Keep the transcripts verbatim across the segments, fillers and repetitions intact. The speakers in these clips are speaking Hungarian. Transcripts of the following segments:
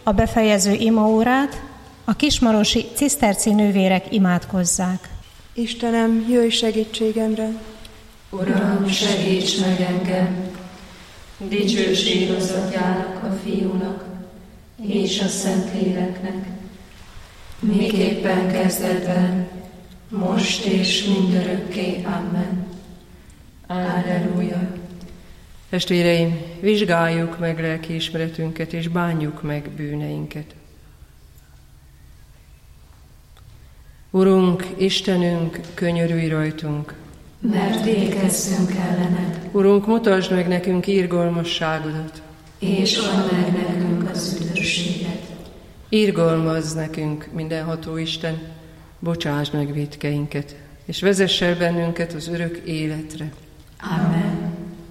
a befejező imaórát a kismarosi ciszterci nővérek imádkozzák. Istenem, jöjj segítségemre! Uram, segíts meg engem! Dicsőség az Atyának, a Fiúnak és a Szentléleknek, miképpen kezdetben, most és mindörökké. Amen. Alleluja. Testvéreim, vizsgáljuk meg lelkiismeretünket, és bánjuk meg bűneinket. Urunk, Istenünk, könyörülj rajtunk! Mert végezzünk ellened. Urunk, mutasd meg nekünk irgalmasságodat, és add meg nekünk az üdvösséget. Irgalmazz nekünk, mindenható Isten, bocsásd meg vétkeinket, és vezess el bennünket az örök életre. Amen.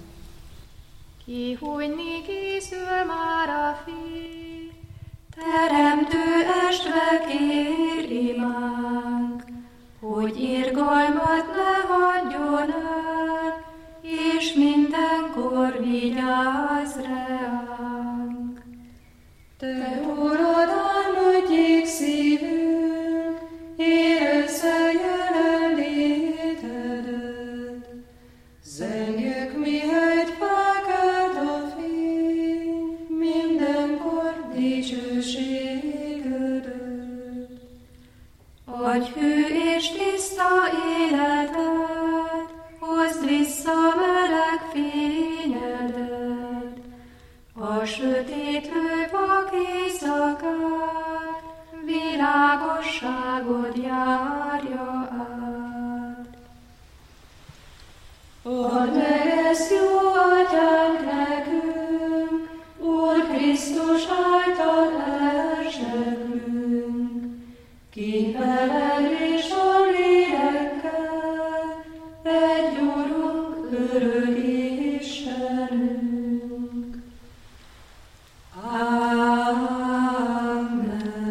Kihújni készül már a fény, Teremtő estve kér imánk, hogy irgalmat ne hagyjon el, és mindenkor vigyázz ránk. Te, Urad, álmodjék szívünk, érezze jelenlétedet. Zengjük, mihelyt felkelt a fény, mindenkor dicsőségedet. Adj hű és tiszta életet, hozd vissza meleg fényedet, a sötétlő vak éjszakát, világosságod járja át. Add meg ezt, jó Atyánk, nekünk, Úr Krisztus által elsőkünk, ki veled és a lélekkel, egy Urunk, örök Istenünk. Amen.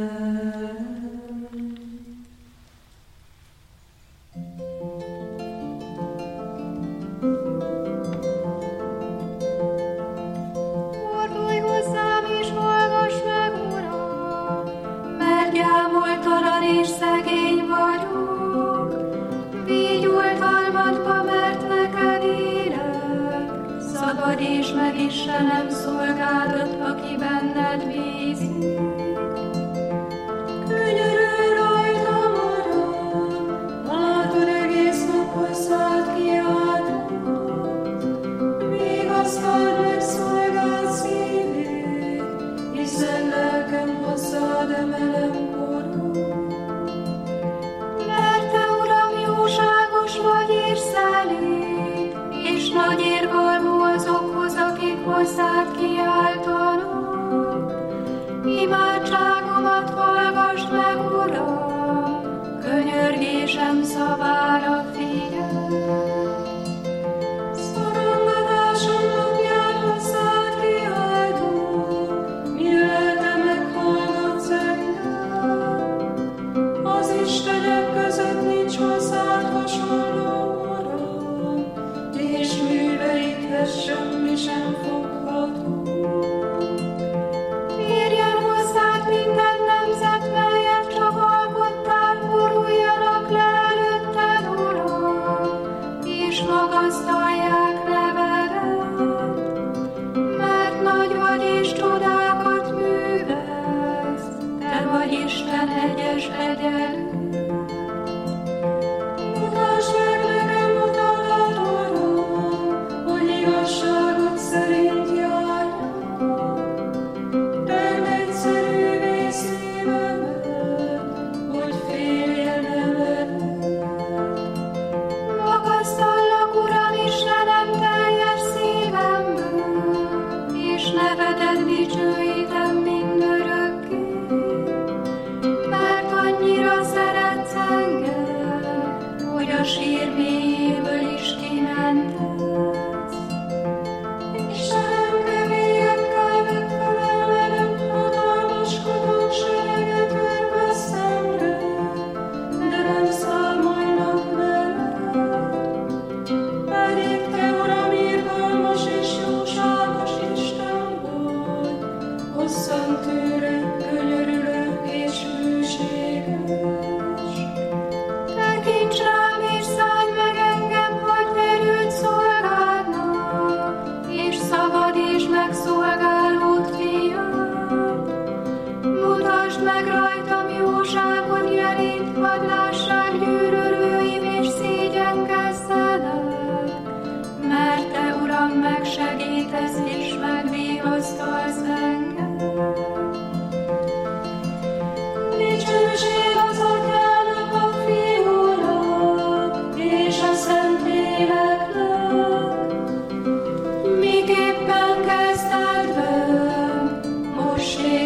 fordulj hozzám és hallgass meg, Uram, Mert gyámoltalan és szegény vagyok, vígyultalmatba, mert neked élek. Szabadíts meg, Istenem, szolgádat, aki benned bízik. Könyörülj rajtam, Uram, látod, egész nap hozzád kiáltott. Vigasztald meg szolgád szívét, hiszen lelkem hozzád emelem korod. Mert te, Uram, jóságos vagy és szelíd, és nagy irgalmú azokhoz, akik hozzád kiáltanak. Imádságomat hallgassd meg, Uram, könyörgésem szavára figyelj. Szorongatásom napján hozzád kiáltok, mire te meghallgatsz engem. Az istenek között nincs hozzád hasonló, Uram, és műveidhez semmi sem fogható. Férjen hozzád minden nemzet, melyet csak alkottál, boruljanak le előtted,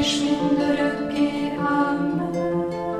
és mindörökké. Amen.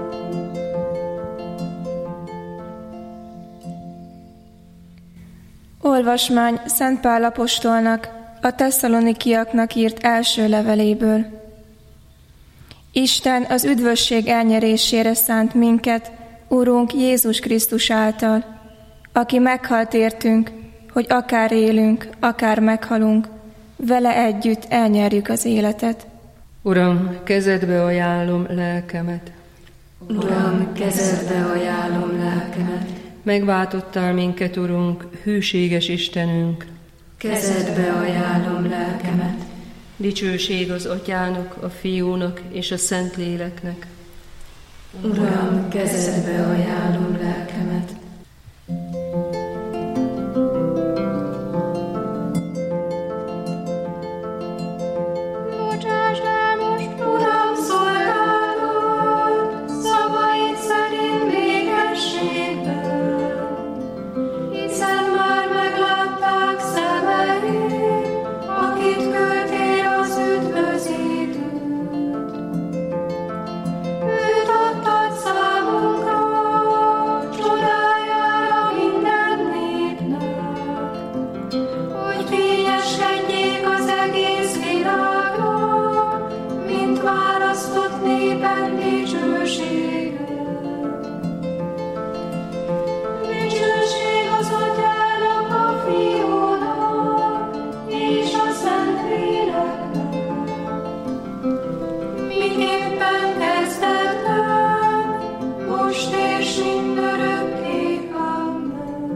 Olvasmány Szent Pál apostolnak a tesszalonikiaknak írt első leveléből. Isten az üdvösség elnyerésére szánt minket, Urunk Jézus Krisztus által, aki meghalt értünk, hogy akár élünk, akár meghalunk, vele együtt elnyerjük az életet. Uram, kezedbe ajánlom lelkemet. Uram, kezedbe ajánlom lelkemet. Megváltottál minket, Urunk, hűséges Istenünk. Kezedbe ajánlom lelkemet. Dicsőség az Atyának, a Fiúnak és a Szentléleknek. Uram, kezedbe ajánlom lelkemet. Bocsásd el most, Uram, szolgálod, szavaid szerint végességben, hiszen már meglátták szemeid, akit küldtél az üdvözítőt. Őt adtad számunkra, csodájára minden népnek, hogy fényeskedjék az egész világra, mint választott néped dicsősége. Dicsőség az Atyának, a Fiúnak és a Szentléleknek, miképpen kezdetben, most és mindörökké. Amen.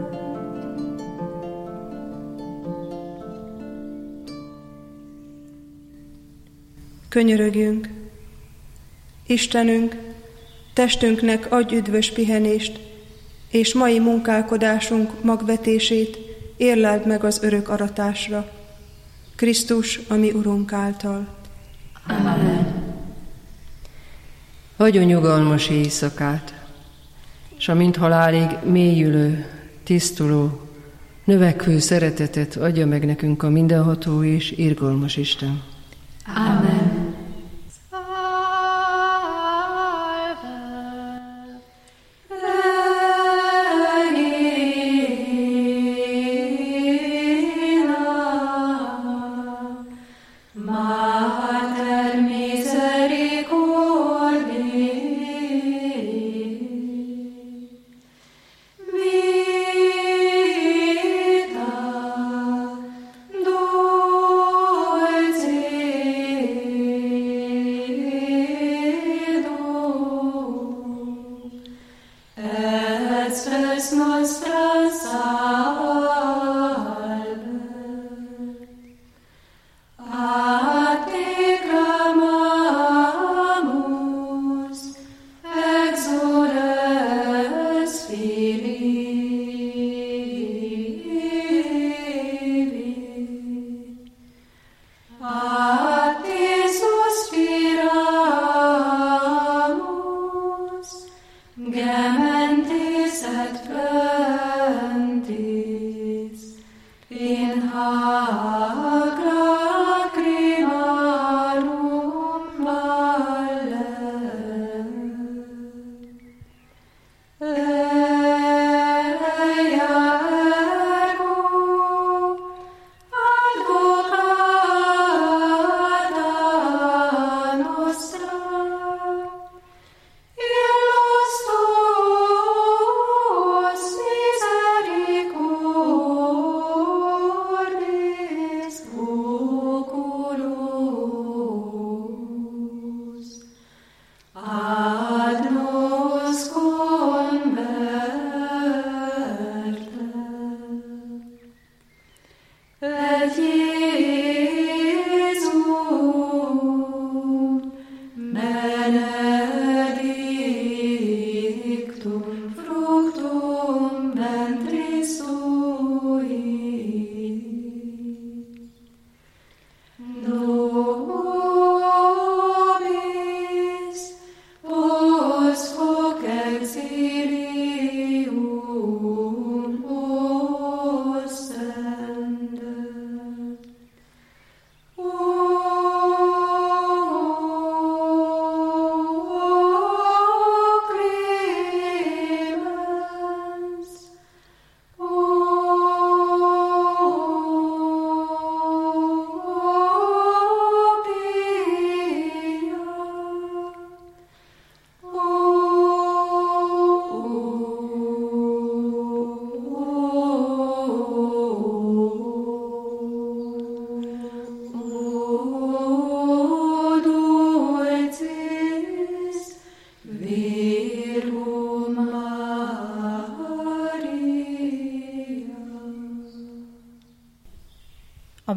Könyörögjünk! Istenünk, testünknek adj üdvös pihenést, és mai munkálkodásunk magvetését érleld meg az örök aratásra. Krisztus, a mi Urunk által. Amen. Adjon nyugalmas éjszakát, s amint halálig mélyülő, tisztuló, növekvő szeretetet adja meg nekünk a mindenható és irgalmas Isten. Amen. Vita, dolce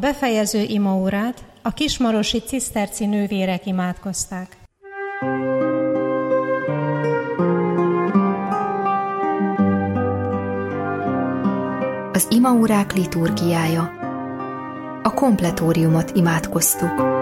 A befejező imaórát a kismarosi ciszterci nővérek imádkozták. Az imaórák liturgiája. A kompletóriumot imádkoztuk.